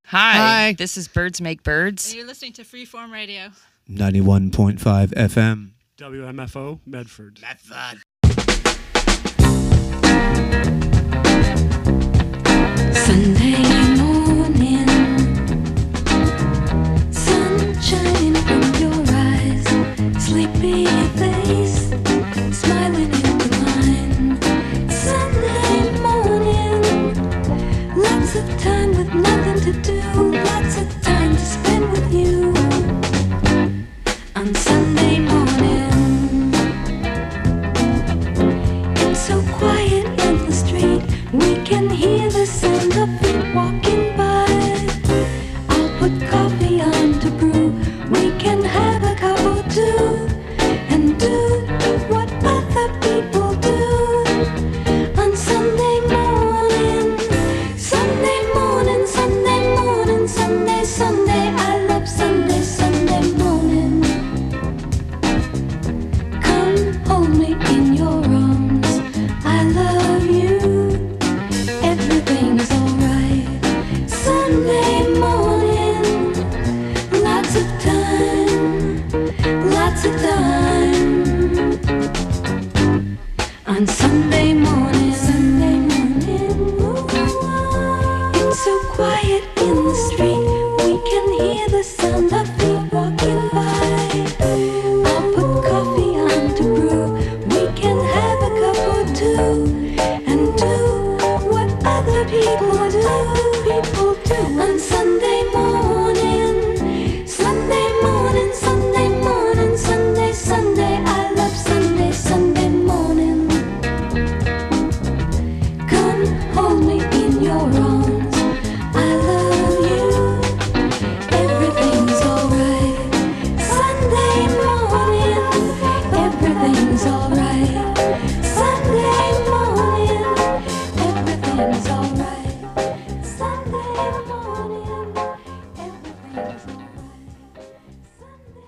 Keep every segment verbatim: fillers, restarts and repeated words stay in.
Hi, Hi. This is Birds Make Birds. And you're listening to Freeform Radio. ninety-one point five F M. W M F O, Medford. Medford. Sunday morning, sunshine from your eyes, sleepy face, smiling in the line. Sunday morning, lots of time with nothing to do, lots of time to spend with you. On Sunday morning, it's so quiet in the street, we can hear the sound of feet walking by. I'll put coffee on to brew, we can have a cup or two, and do what other people do. On Sunday morning, Sunday morning, Sunday morning, Sunday, Sunday, I love Sunday, Sunday morning. Come hold me in your arms, I love you. Everything's alright. Sunday morning, lots of time, lots of time. On Sunday morning, Sunday morning, it's so quiet in the street, we can hear the sound of feet walking by. I'll put coffee on to brew, we can have a cup or two, and do what other people do, people do. On Sunday morning, Sunday morning, Sunday morning, Sunday, Sunday, I love Sunday, Sunday morning. Come hold me in your arms, I love you. Everything's alright. Sunday morning, everything's alright. Sunday morning, everything's alright. Sunday morning, everything's alright. Sunday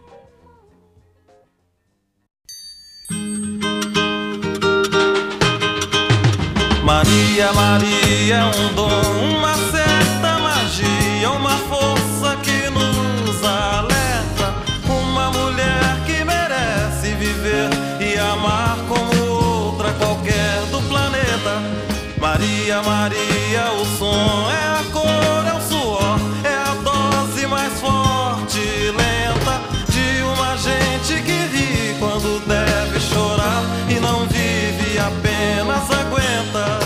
Maria, Maria é um dom, uma certa magia, uma força que nos alerta. Uma mulher que merece viver e amar como outra qualquer do planeta. Maria, Maria, o som é a cor, é o suor, é a dose mais forte e lenta de uma gente que ri quando deve chorar e não vive, apenas aguenta.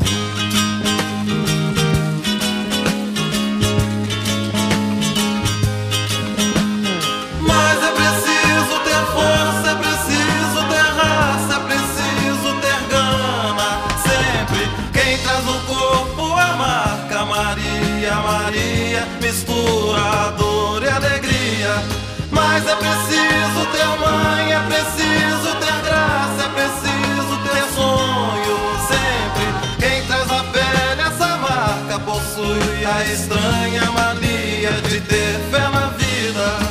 Mas é preciso ter força, é preciso ter raça, é preciso ter gana. Sempre quem traz no corpo a marca Maria, Maria, mistura a dor e a alegria. Mas é preciso ter mãe, é preciso ter graça, é preciso ter sonho. Sempre quem traz na pele essa marca possui a estranha mania de ter fé na vida.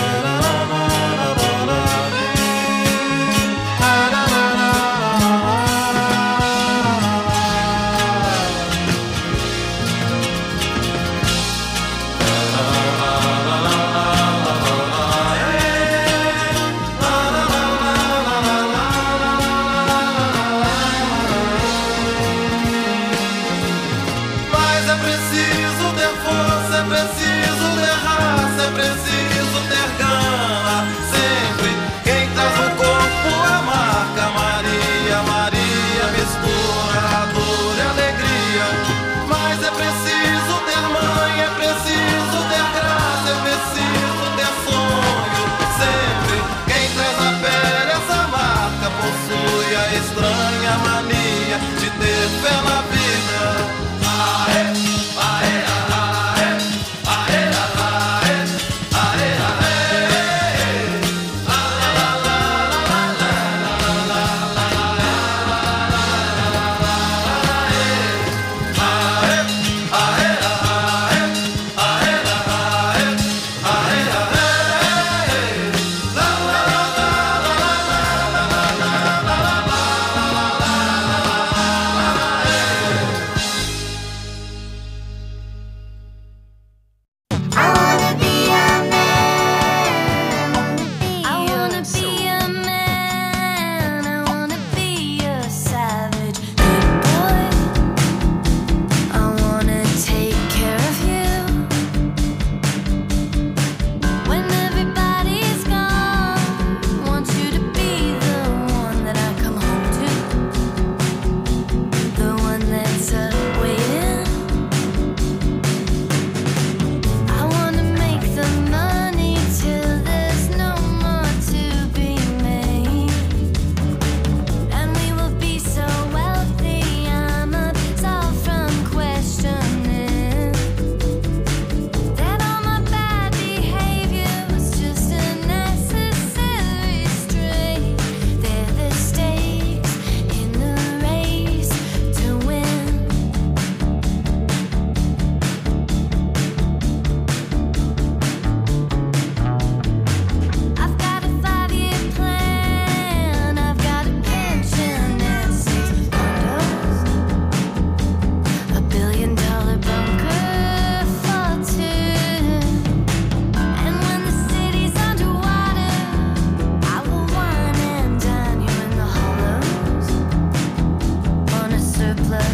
morning.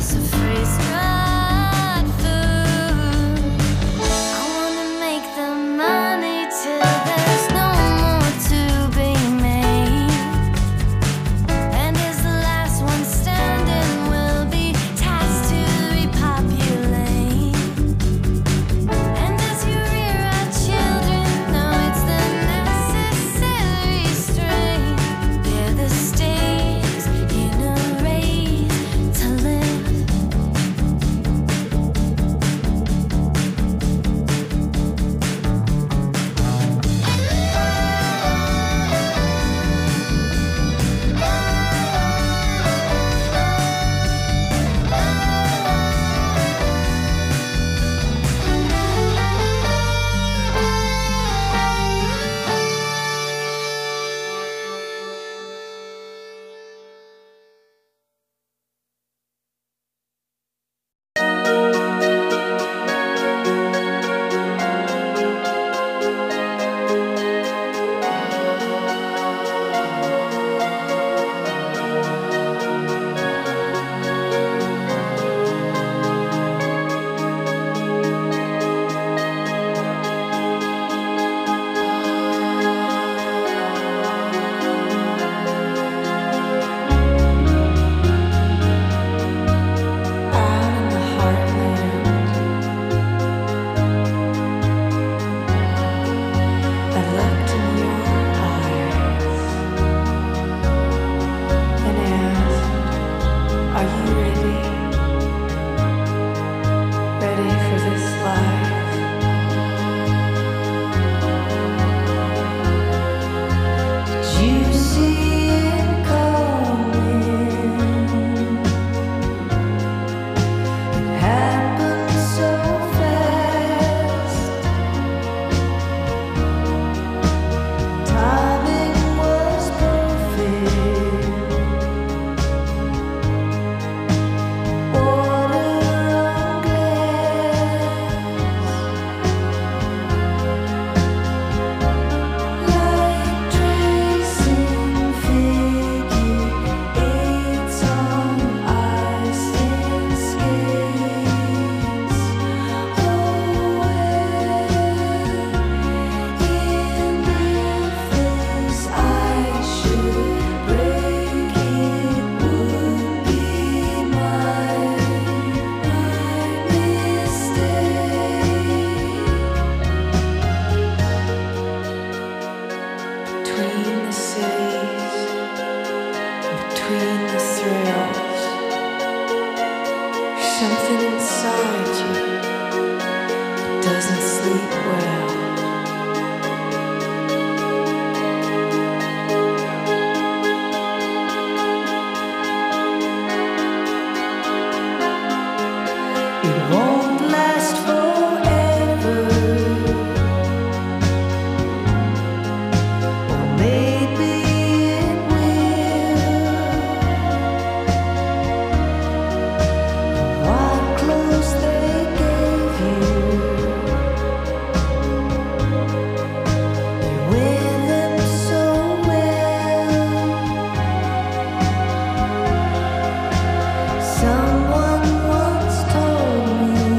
Someone once told me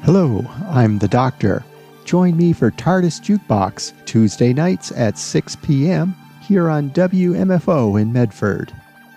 Hello, I'm the Doctor. Join me for TARDIS Jukebox Tuesday nights at six p.m. here on W M F O in Medford.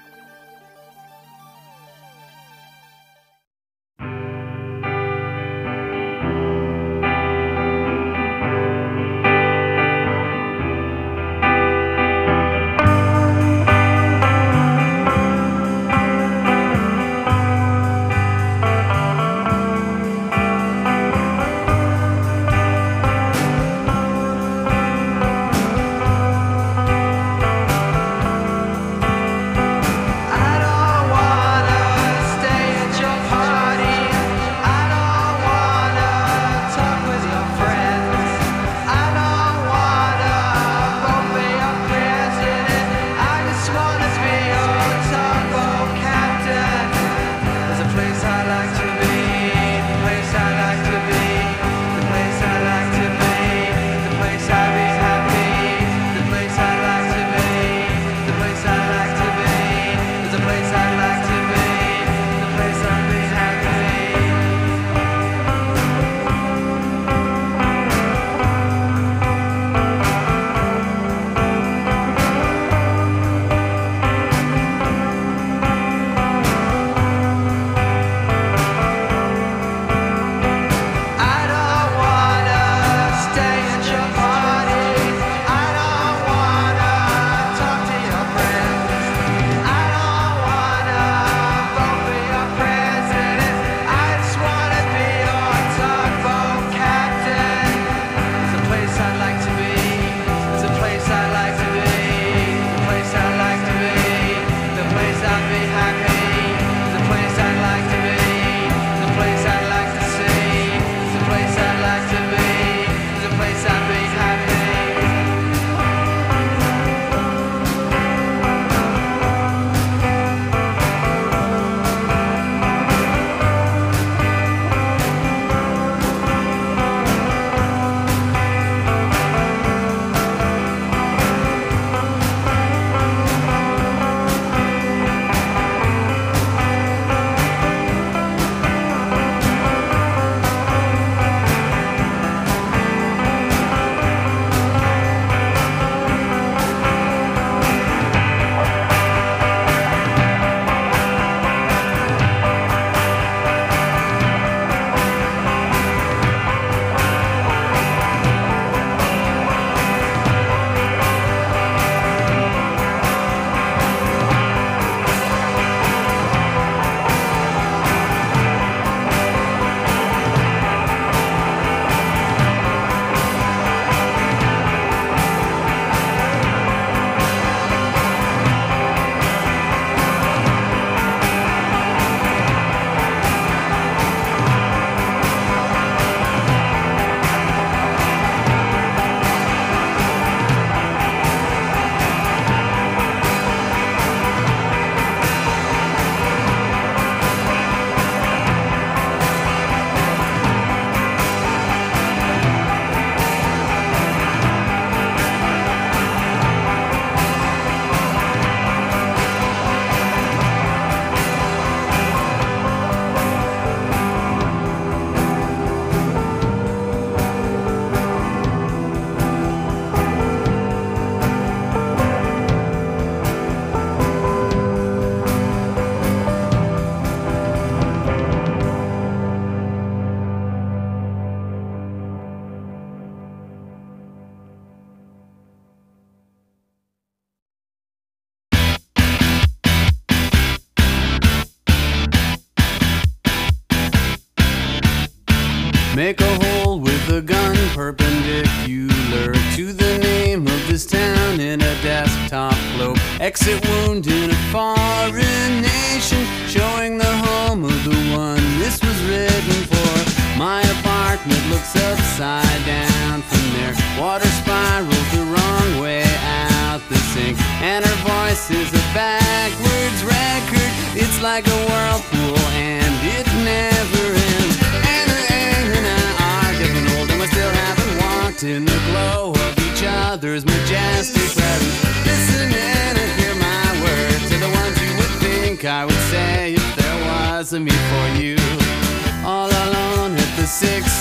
Make a hole with a gun perpendicular to the name of this town in a desktop globe. Exit wound in a foreign nation, showing the home of the one this was written for. My apartment looks upside down from there. Water spirals the wrong way out the sink, and her voice is a backwards record. It's like a whirlpool and it never ends. And Anne and I are getting old, and we still haven't walked in the glow of each other's majestic presence. Listen in and hear my words, are the ones you would think I would say if there was a me for you. All alone at the six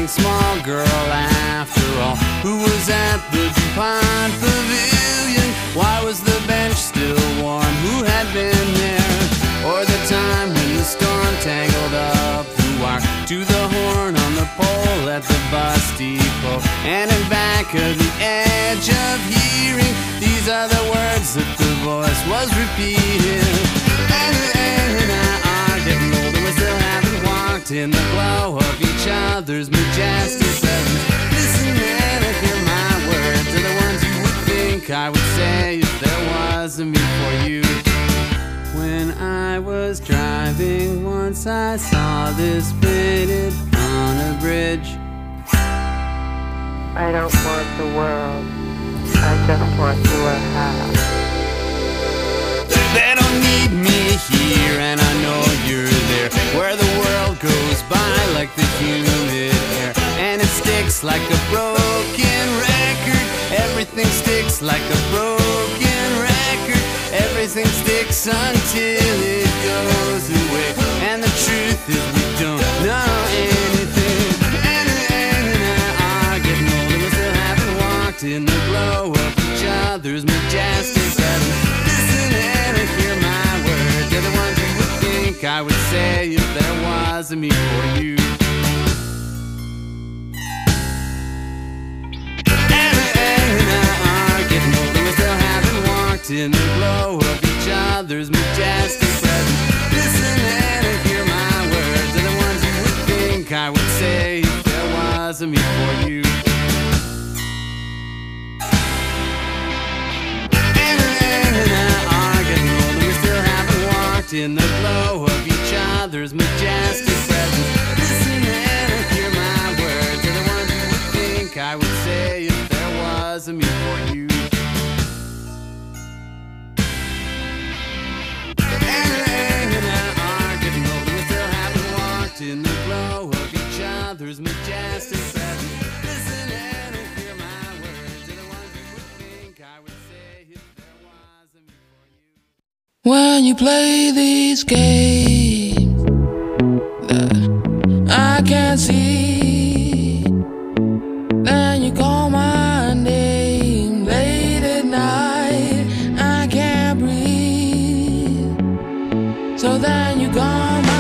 young small girl after all, who was at the DuPont Pavilion. Why was the bench still warm? Who had been there? Or the time when the storm tangled up the wire to the horn on the pole at the bus depot. And in back of the edge of hearing, these are the words that the voice was repeating. And, and I are getting older, we still haven't walked in the glow of each other's majestic presence. Listen and hear my words, are the ones you would think I would say if there was a me for you. When I was driving once, I saw this painted on a bridge. I don't want the world, I just want your house. They don't need me here, and I know you're there, where the world goes by like the humid air, and it sticks like a broken record. Everything sticks like a broken record. Everything sticks until it goes away. And the truth is we don't know anything. And, and I are getting older, we still haven't walked in the glow of each other's majestic presence. Listen and hear my words, they're the ones you would think I would say if there was a me for you. In the glow of each other's majestic presence. Listen and hear my words, they're the ones you would think I would say if there was a me for you. And, and I are getting older, we still haven't walked in the glow of each other's majestic presence. Listen and hear my words, they're the ones you would think I would say if there was a me for you. In the glow of each other's majestic presence. Listen and hear my words, they're the ones you would think I would say if there was a me for you. When you play these games that I can't see, then you call my name late at night, I can't breathe. So then you call my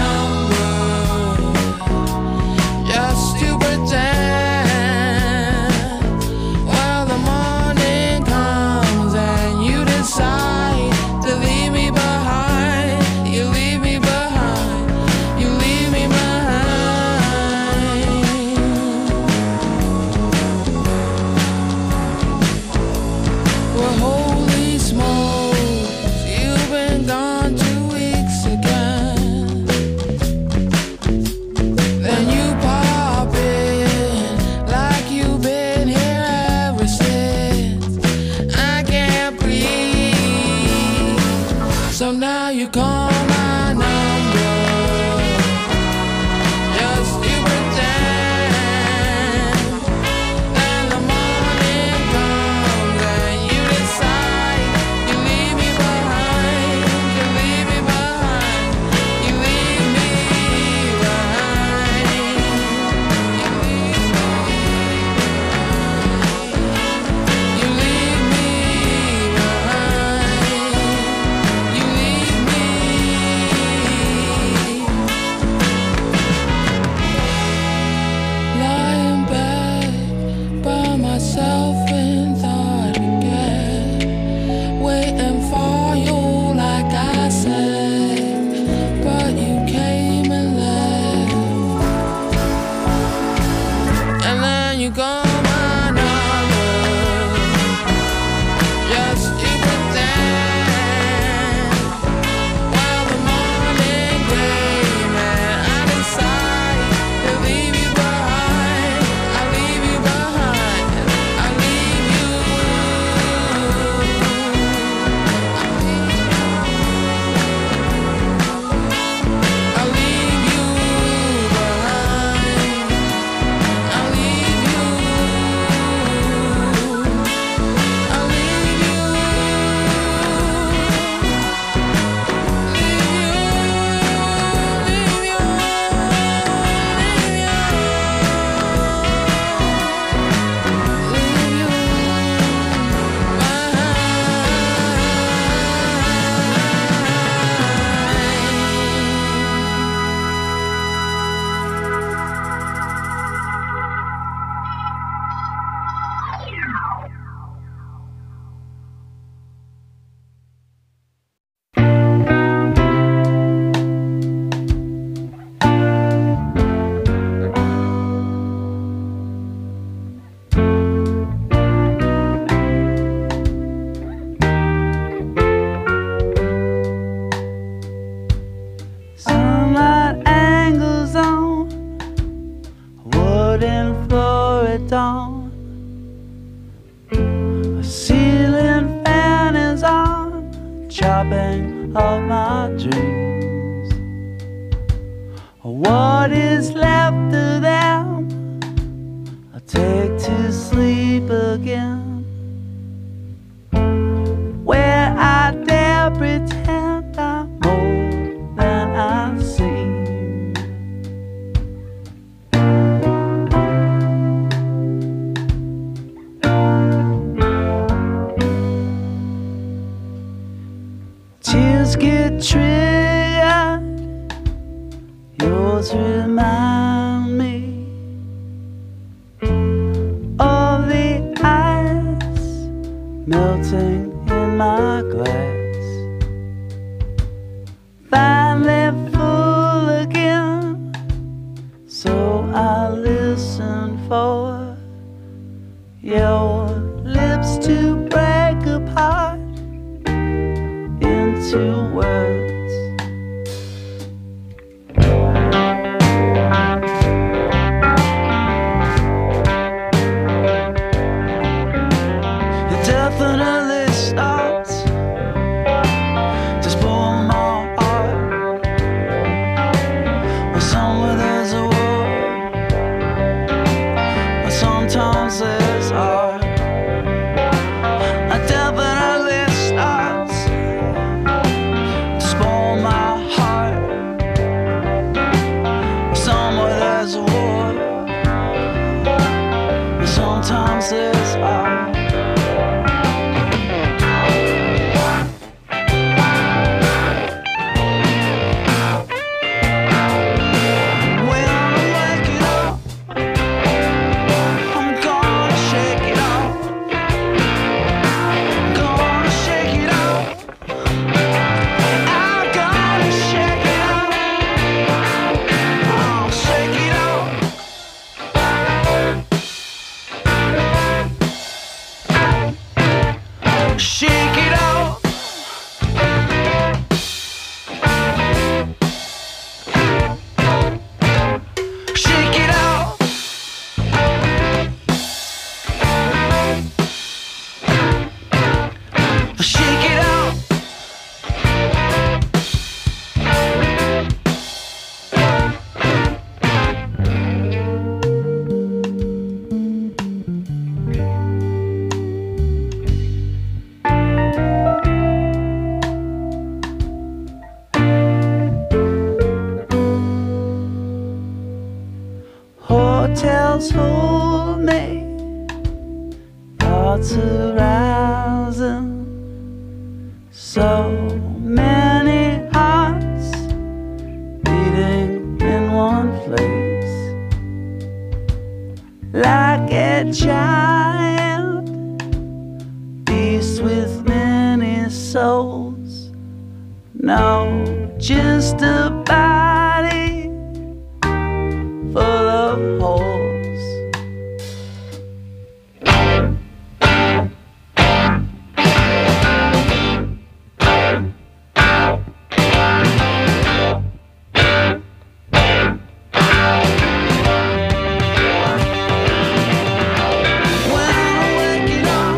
so now you call my number just to pretend. Then the morning comes and you decide you leave me behind, you leave me behind, you leave me behind, you leave me behind, you leave me behind. You leave me of my dreams. What is left of them I take to sleep again, where I dare pretend I'm more than I seem. Tears get triggered, yours remind me of the ice melting in my glass, finally full again, so I listen for your lips to break apart into words. It definitely starts to spoil my heart. Well, somewhere there's a war, but sometimes there's art. It definitely starts to spoil my heart. Somewhere there's a war, but sometimes there's art. When I'm waking up, I'm gonna shake it off. Gonna shake it off. I'm gonna shake it off. I'll shake it off. Shake it off. Shake it off. Shake it off. Hotels hold me, thoughts arousing, so many hearts beating in one place, like a giant beast with many souls. No, just a body full of holes. When I'm waking up,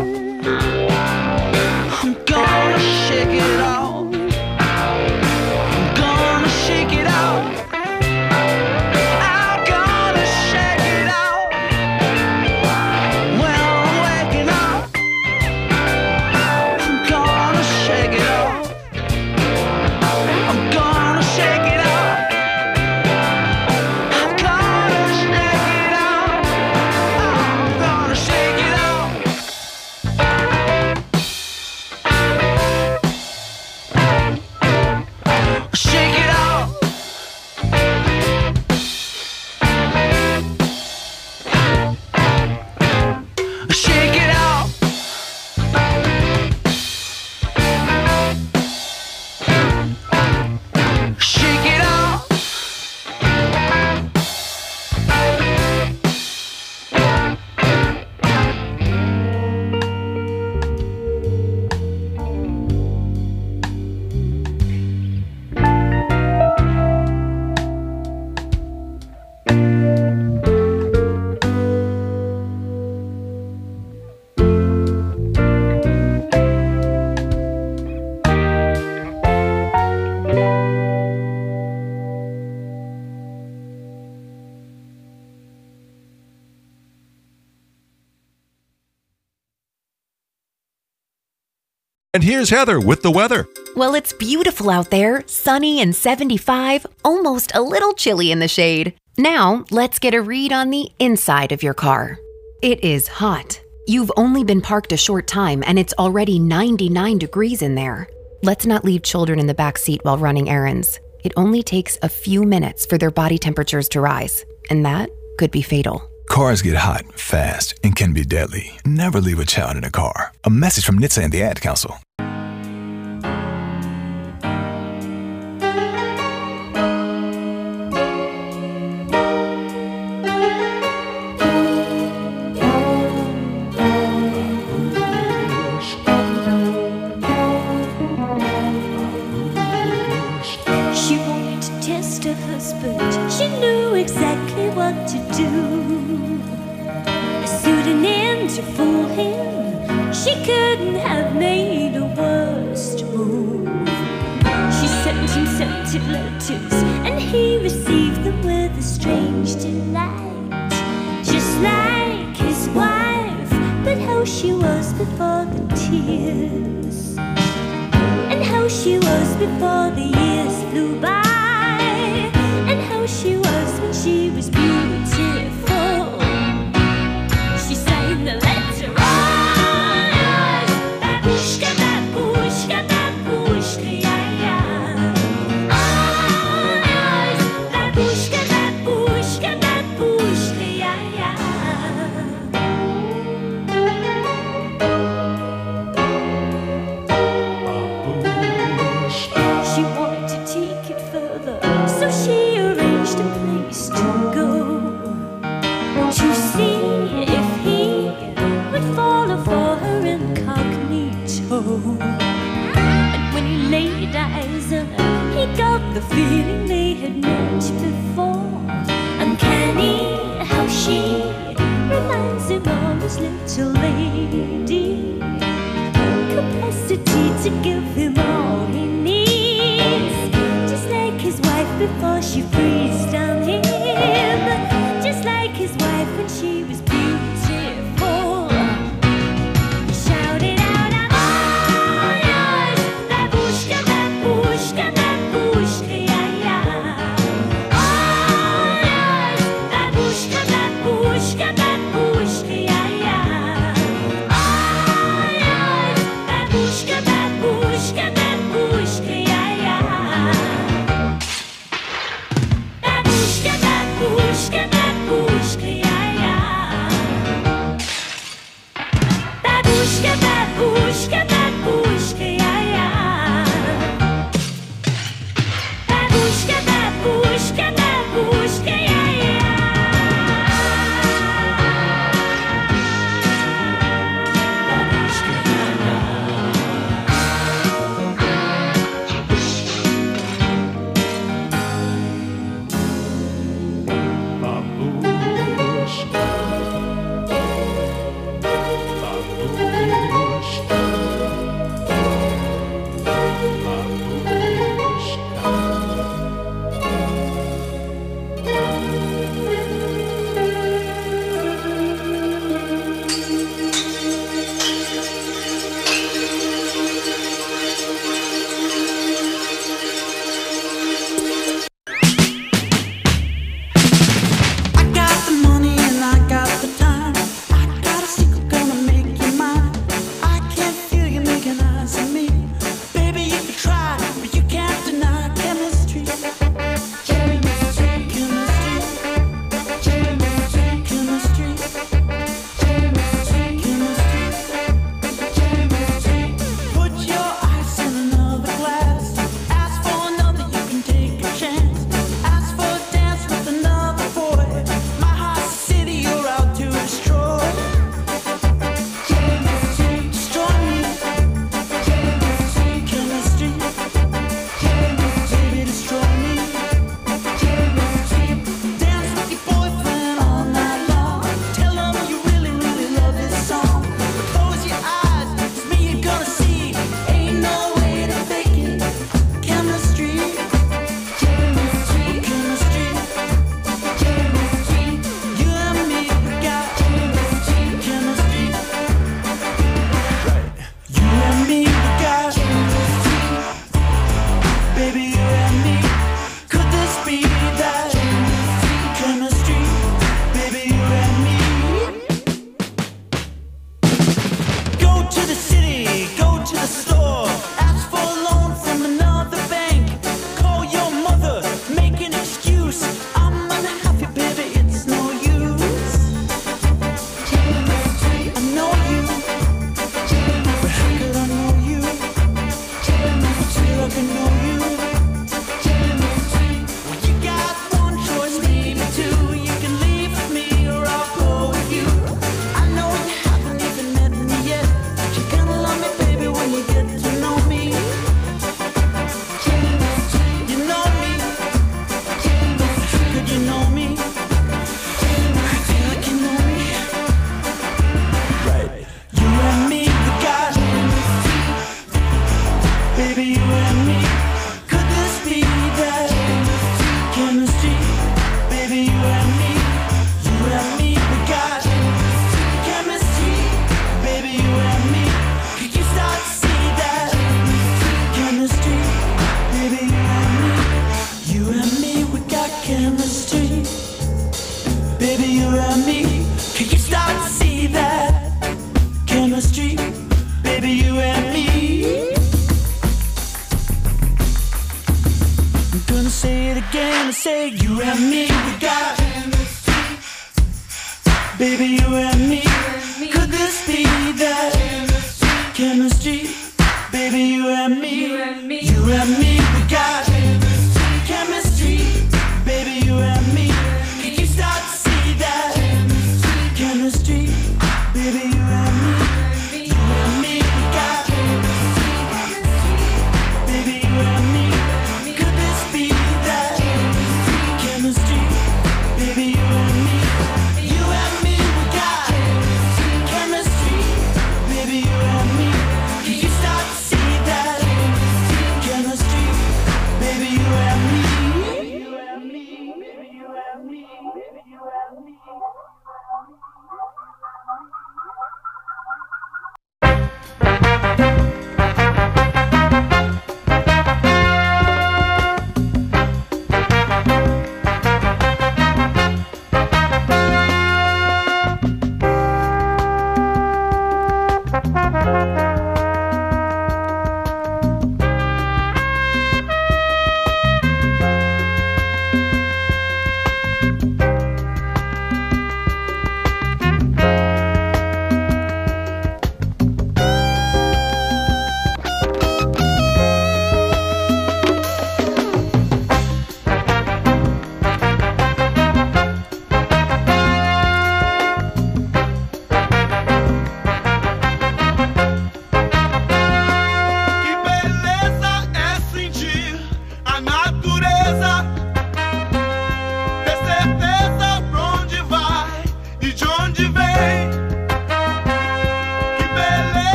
I'm gonna shake it off. I'm gonna shake it off. I'm gonna shake it off. When I'm waking up, I'm gonna shake it off. I'm gonna shake it off. I'm gonna shake it off. I'm gonna shake it off. Shake it off. Shake it off. Shake it off. And here's Heather with the weather. Well, it's beautiful out there, sunny and seventy-five, almost a little chilly in the shade. Now, let's get a read on the inside of your car. It is hot. You've only been parked a short time and it's already ninety-nine degrees in there. Let's not leave children in the back seat while running errands. It only takes a few minutes for their body temperatures to rise, and that could be fatal. Cars get hot, fast, and can be deadly. Never leave a child in a car. A message from N H T S A and the Ad Council. She wanted to test her husband. She knew exactly what to do. A pseudonym to fool him. She couldn't have made a worse move. She sent him scented letters, and he received them with a strange delight. Just like his wife, but how she was before the tears, and how she was before the years flew by, and how she was when she was beautiful. She signed the letter, oh yes, babushka, babushka, babushka, yeah, yeah. Oh yes, babushka, babushka, babushka, yeah, yeah. She wanted to take it further, so she arranged a place to go, to see if he would follow for her incognito. And when he laid eyes on her, he got the feeling they had met before. Uncanny how she reminds him of his little lady, capacity to give him all he needs, just like his wife before she freezed on him, just like his wife when she was beautiful. He shouted out, I'm all yours, babushka, babushka, babushka, yeah, yeah. All yours, babushka, babushka, babushka, yeah, yeah. All yours, babushka, babushka, babushka, yeah, yeah. Babushka. baby, you and me. Could this be that chemistry, baby, you and me? Go to the city, go to the store, ask for a loan from another bank. Call your mother, make an excuse. I'm unhappy, baby, it's no use. I know you, but how could I know you? I feel like I know you. Well, you got one choice, maybe two. You can leave with me or I'll go with you. I know you haven't even met me yet, but you're gonna love me, baby, when you get to know me. You know me, how could you know me? I feel like you know me. Right, you and me, we got baby, you and me. Could this be that chemistry? Baby, you and me. You and me, we got chemistry. Baby, you and me. Could you start to see that chemistry? Baby, you and me. You and me, we got chemistry. Baby, you and me. Could you start to see that chemistry? Baby, you and me. I'm gonna say it again and say you and me, we got baby, you and me. Could this be that chemistry? Baby, you and me. You and me, we got chemistry. Baby, you and me. Can you start to see that chemistry? Baby, you and me. You and me, we got baby, you and me. Could this be that chemistry? Baby, you and me. You and me, we got chemistry. Baby, you and me. Can you start to see that chemistry? Baby, you and me. You and me. Baby, you and me. Baby, you and me. Thank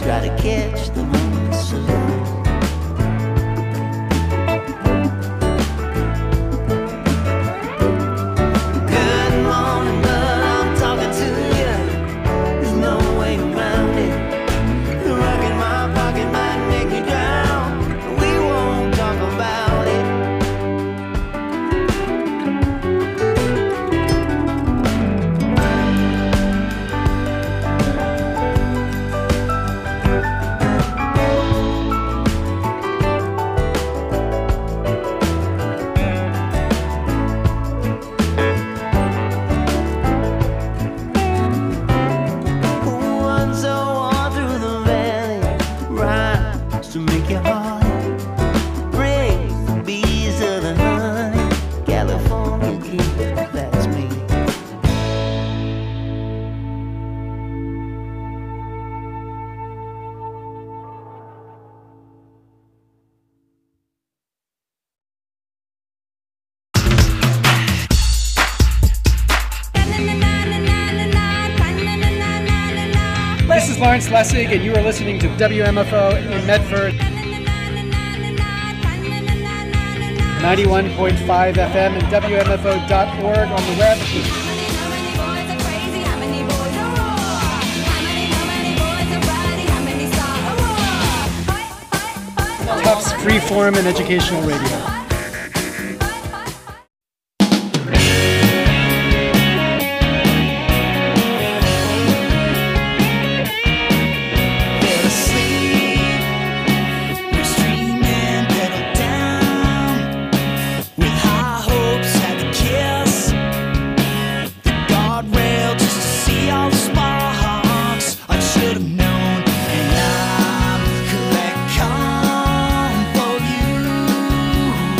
try to catch the morning sun. Good morning, but I'm talking to you. There's no way around it. The rock in my pocket might make me drown. We won't talk about it. One so on through the valley, rhymes to make your heart brings the bees of the honey. California dream, that's me. This is Lawrence Lessig, and you are listening to W M F O in Medford. ninety-one point five F M and W M F O dot org on the web. Tufts Freeform and Educational Radio. For you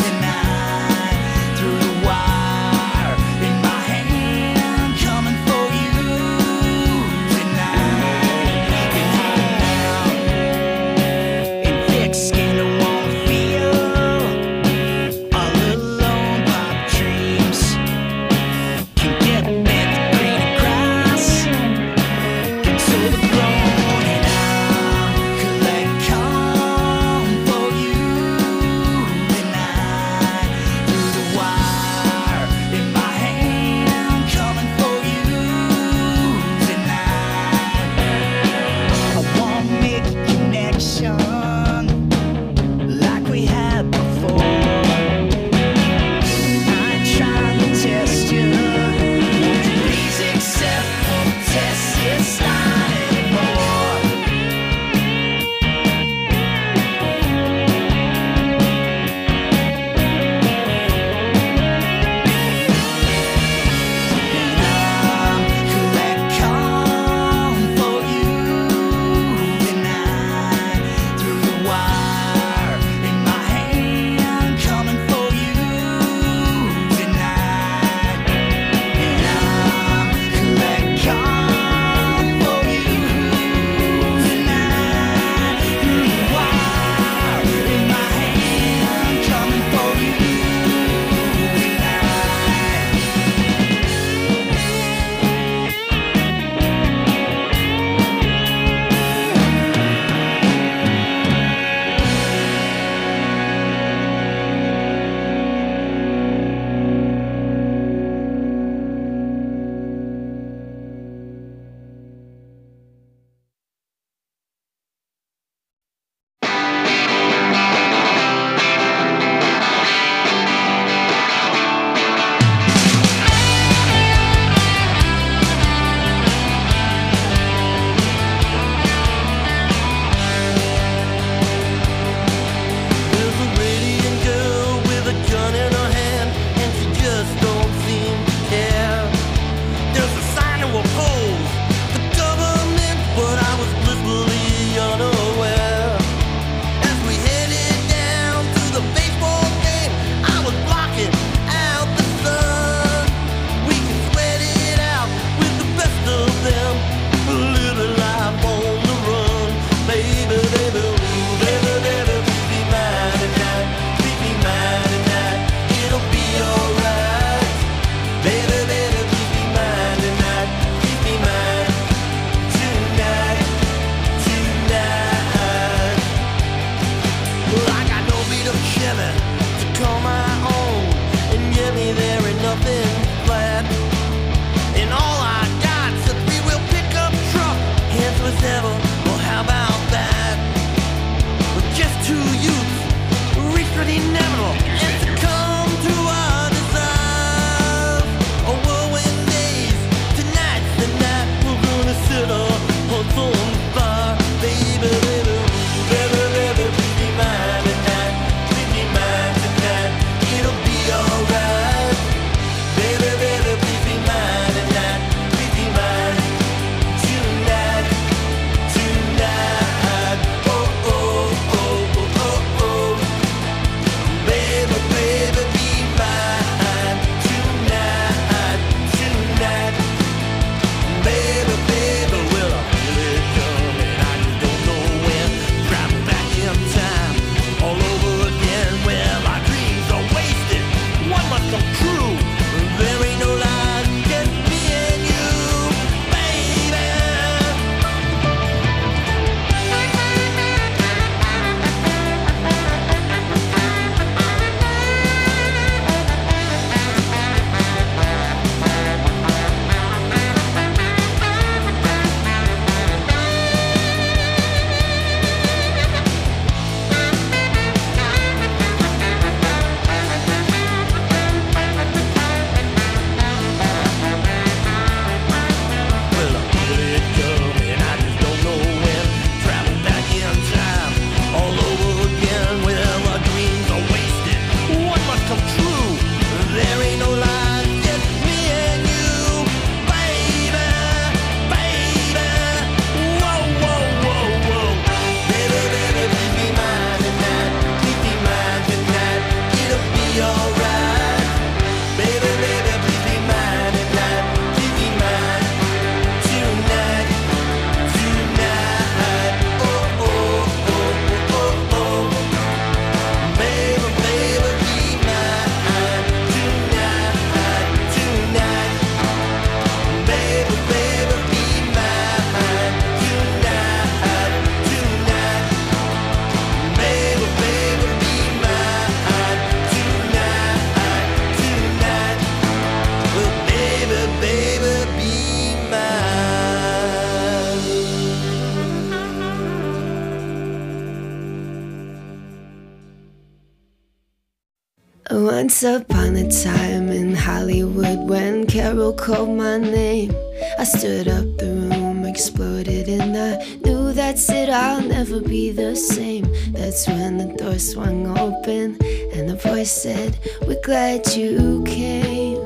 Once upon a time in Hollywood, when Carol called my name, I stood up, the room exploded, and I knew that's it, I'll never be the same. That's when the door swung open and the voice said, we're glad you came.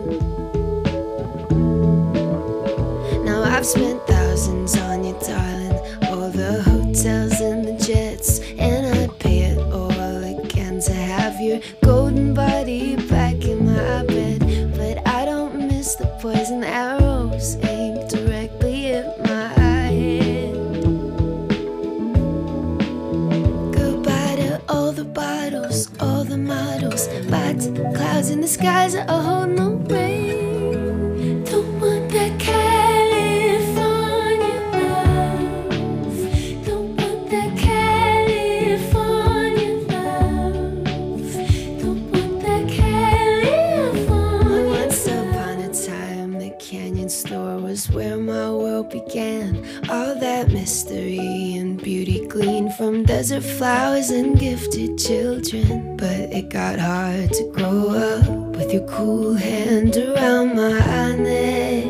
Now I've spent thousands on you, darling, all the hotels and the jets, and I'd pay it all again to have your golden body back in my bed. But I don't miss the poison arrows aimed directly at my head. Goodbye to all the bottles, all the models, bye to the clouds in the skies that hold no rain. Don't want that California love. Don't want that California love. Don't want that California. Once upon a time, the Canyon store was where my world began. All that mystery and beauty gleaned from desert flowers and gifted children. But it got hard to grow up with your cool hand around my neck.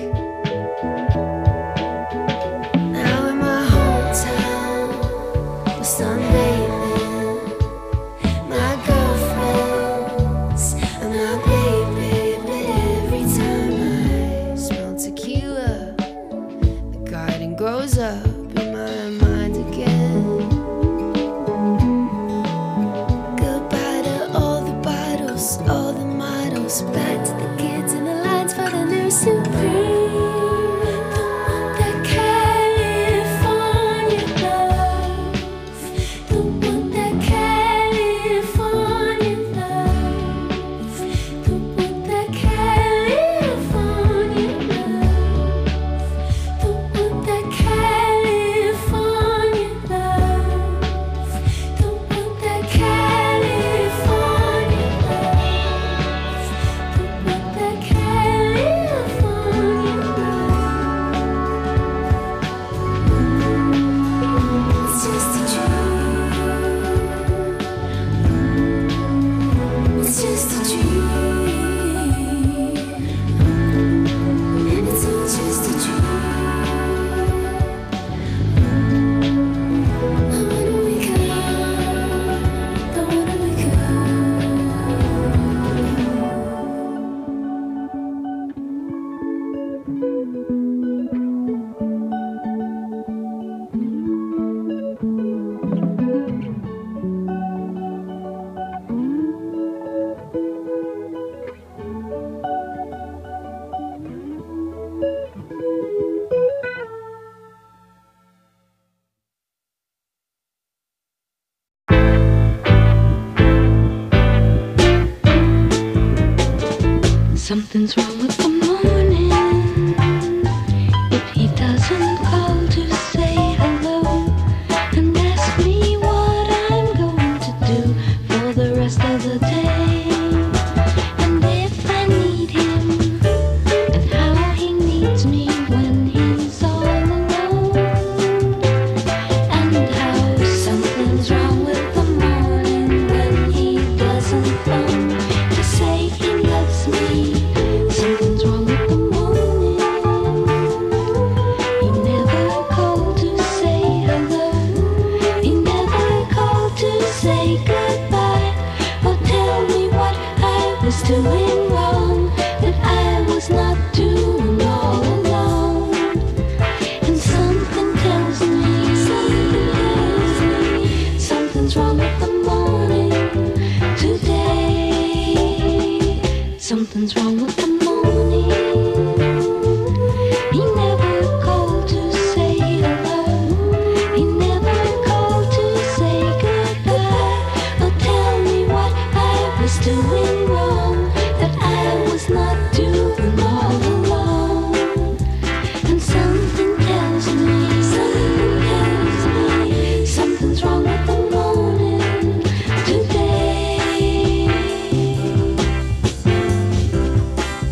Now in my hometown, we're sunbathing, my girlfriends and my baby. But every time I smell tequila, the garden grows up in my mind again. Goodbye to all the bottles, all the models, back to the kids in the lines for the new Supreme. Don't want that California love. Don't want that California love. Don't want that California love. Don't want that California love. Don't want that California love. Don't want that California love. It's just a dream. It's just a dream. It's all just a dream. I wanna wake up. I wanna wake up. Something's wrong with the morning. If he doesn't call to say hello and ask me what I'm going to do for the rest of the day, and if I need him and how he needs me when he's all alone, and how something's wrong with the morning when he doesn't phone to say he loves me. Something's wrong with the morning. He never called to say hello. He never called to say goodbye or tell me what I was doing wrong, that I was not doing all alone. And something tells me, something tells me, something's wrong with the morning today. Something's wrong with the morning. He never called to say hello. He never called to say goodbye or tell me what I was doing wrong, that I was not doing all alone. And something tells me, something tells me, something's wrong with the morning today.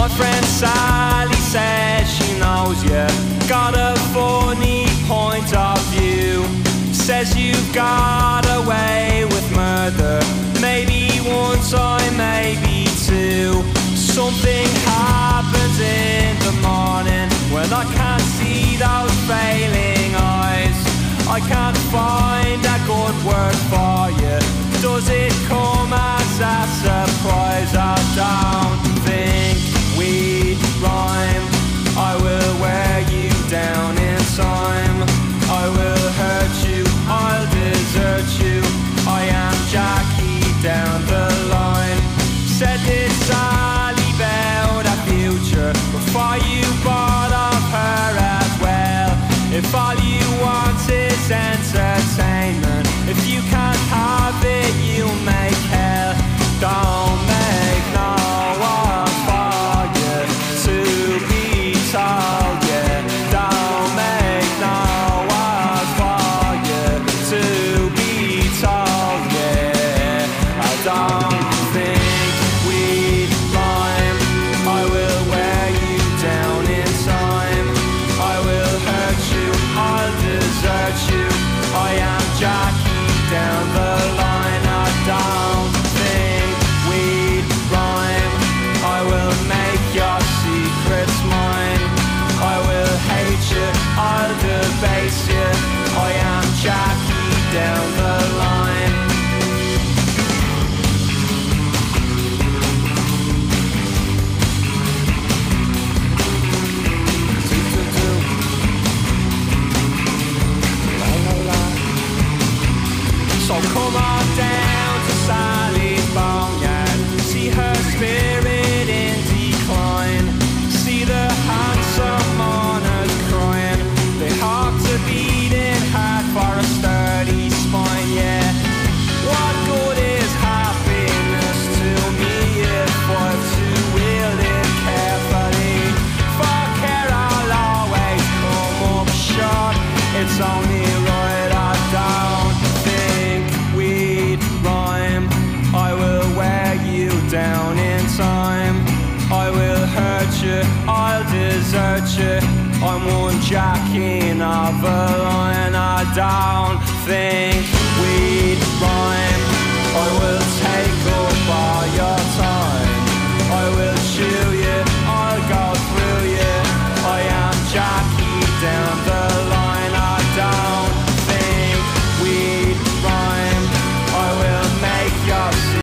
My friend Sally says she knows you got a funny point of view. Says you got away with murder, maybe one time, maybe two. Something happens in the morning when I can't see those failing eyes. I can't find a good word for you. Does it come as a surprise? I don't think we'd rhyme. I will wear you down in time. I will hurt you, I'll desert you. I am Jackie down the line. Said this Sally about a future before you bought off her as well. If all you want is entertainment, if you can't have it, you make hell. Don't make no one for you to be told, yeah. Don't make no one for you to be told, yeah. I don't think we'd rhyme. I will wear you down in time. I will hurt you, I'll desert you. I am Jackie down the line. I don't think we'd rhyme. I will make your secrets mine. I will hate you, I'll debase you. I am Jackie down the line. So come on down to Sally's boneyard. See her spirit in decline. See the handsome mourners crying. They hawk to beating heart for a sturdy spine, yeah. What good is happiness to me if I'm to wield it carefully? For care I'll always come up short. It's only right I don't think we'd rhyme. I will wear you down in time. I will hurt you, I'll desert you. I'm one Jackie of a line. I don't think we'd rhyme.